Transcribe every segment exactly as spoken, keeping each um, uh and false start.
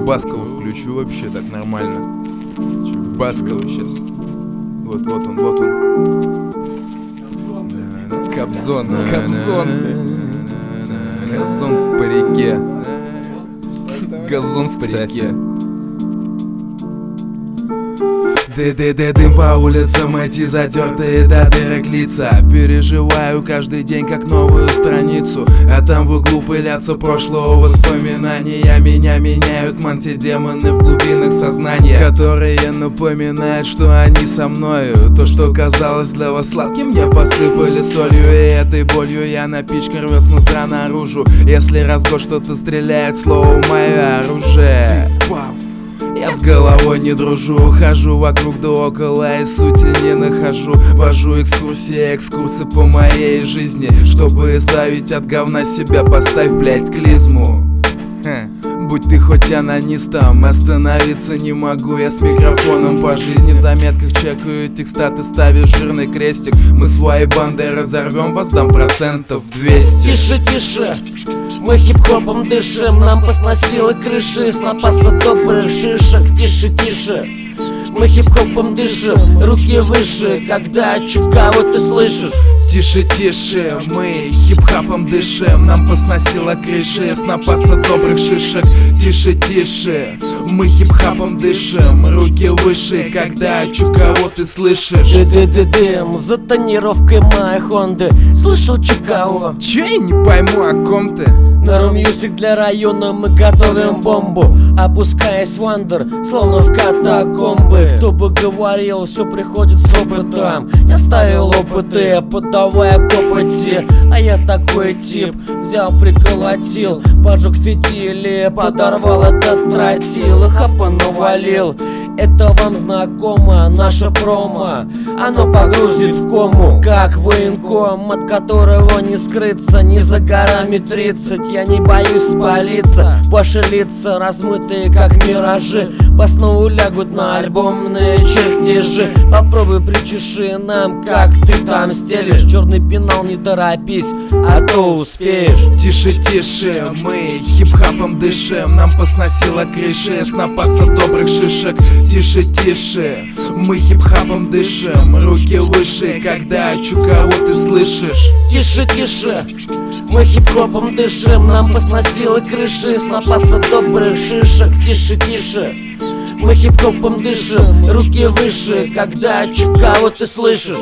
Баскова включу вообще так нормально. Баскова сейчас. Вот, вот он, вот он. Кобзон, Кобзон. Газон в парике. Газон в парике. Ды-ды-ды, дым по улицам, эти затертые до дырок лица. Переживаю каждый день как новую страницу, а там в углу пылятся прошлого воспоминания. Меня меняют мантидемоны в глубинах сознания, которые напоминают, что они со мною. То, что казалось для вас сладким, мне посыпали солью, и этой болью я напичкан рвет снутра наружу. Если раз в год что-то стреляет, слово мое оружие. Я с головой не дружу, хожу вокруг да около и сути не нахожу. Вожу экскурсии, экскурсы по моей жизни, чтобы избавить от говна себя, поставь, блять, клизму. Ха. Будь ты хоть анонистом, остановиться не могу я с микрофоном по жизни. В заметках чекаю текста, ты ставишь жирный крестик. Мы своей бандой разорвем вас, дам процентов двести. Тише, тише, мы хип-хопом дышим, нам посносило крыши, снопаса добрых шишек. Тише, тише, мы хип-хопом дышим, руки выше, когда чукаву ты слышишь. Тише, тише, мы хип-хопом дышим, нам посносило крыши, снопаса добрых шишек. Тише, тише, мы хип-хопом дышим, руки выше, когда чукаву ты слышишь. Ды-ды-ды-дым, за тонировкой моей Хонды, слышал чукаву? Че я не пойму, о ком ты? На рум-мьюзик для района мы готовим бомбу, опускаясь в андер, словно в катакомбы. Кто бы говорил, все приходит с опытом. Я ставил опыты, подавая копоти, а я такой тип. Взял, приколотил, поджег фитили, подорвал этот тротил и хапа навалил. Это вам знакомо, наше промо, оно погрузит в кому, как военком, от которого не скрыться, не за горами тридцать. Я не боюсь спалиться, ваши лица размытые как миражи, по снова лягут на альбомные чертежи. Попробуй причеши нам, как ты там стелишь, черный пенал, не торопись, а то успеешь. Тише, тише, мы хип-хопом дышим, нам посносило крыши, снопаса добрых шишек. Тише, тише, мы хип-хопом дышим, руки выше, когда чукаву ты слышишь. Тише, тише, мы хип-хопом дышим, нам посносило крыши, снопаса добрых шишек. Тише, тише, мы хип-хопом дышим, руки выше, когда чукаву ты слышишь.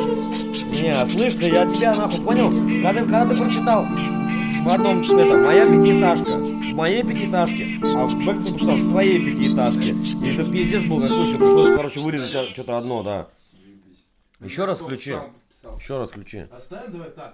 Не, слышь, да я тебя нахуй понял? Когда, когда ты прочитал в одном, это, моя пятиэтажка, в моей пятиэтажке, а в бэк ты прочитал в своей пятиэтажке. И это пиздец был, как слушай, пришлось, короче, вырезать что-то одно, да. Еще раз включи. Еще раз включи. Оставим, давай так.